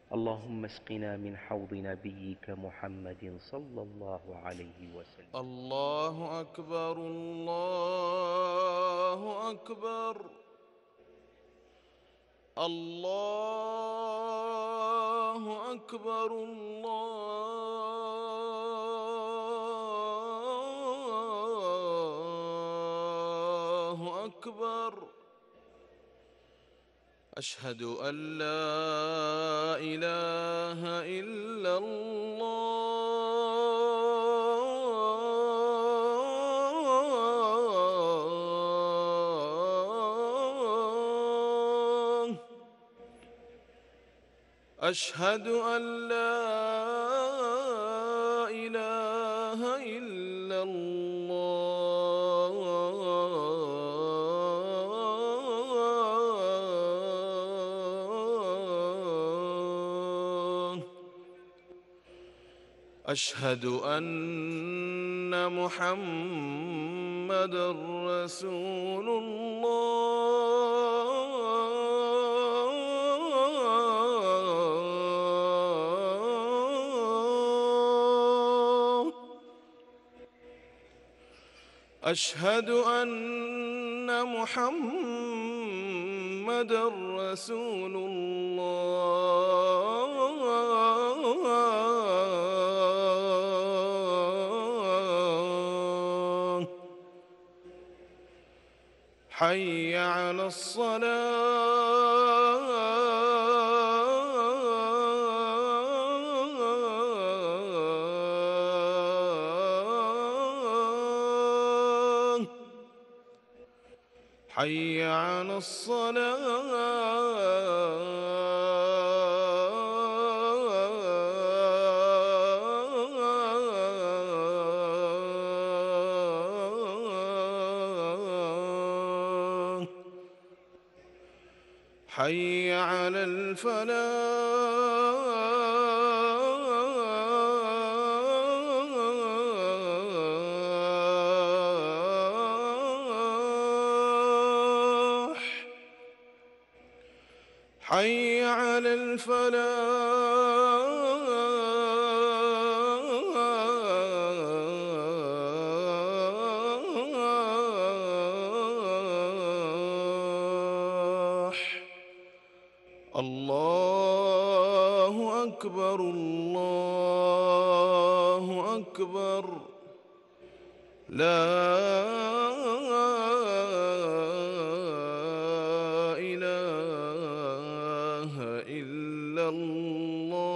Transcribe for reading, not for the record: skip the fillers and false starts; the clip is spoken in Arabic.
اللهم اسقنا من حوض نبيك محمد صلى الله عليه وسلم. الله أكبر الله أكبر. الله أكبر الله أكبر. أشهد أن لا إله إلا الله. أشهد أن لا إله إلا الله. أشهد أن محمدًا رسول الله. أشهد أن محمدًا رسول الله. حي على الصلاة. حي على الصلاة. حي على الفلاح. حي على الفلاح. الله أكبر الله أكبر. لا إله إلا الله.